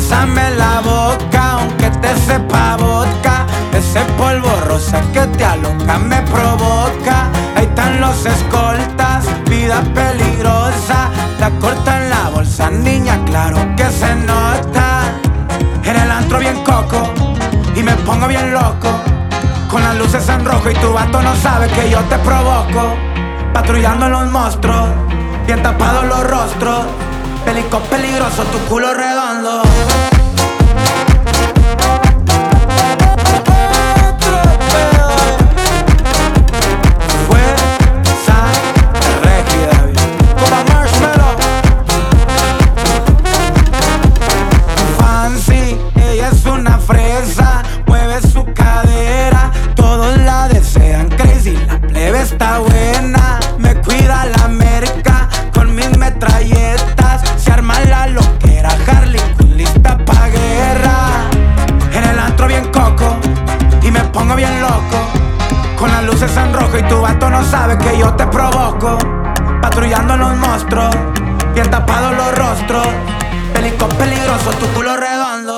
Bésame la boca, aunque te sepa vodka. Ese polvo rosa que te aloca me provoca. Ahí están los escoltas, vida peligrosa. La corta en la bolsa, niña, claro que se nota. En el antro bien coco y me pongo bien loco, con las luces en rojo y tu vato no sabe que yo te provoco. Patrullando los monstruos, bien tapados los rostros. Pelico peligroso, tu culo redondo. Está buena, me cuida la merca con mis metralletas. Se arma la loquera, Harley Quinn lista pa' guerra. En el antro bien coco y me pongo bien loco, con las luces en rojo y tu vato no sabe que yo te provoco. Patrullando los monstruos, bien tapados los rostros. Pelico peligroso, tu culo redondo.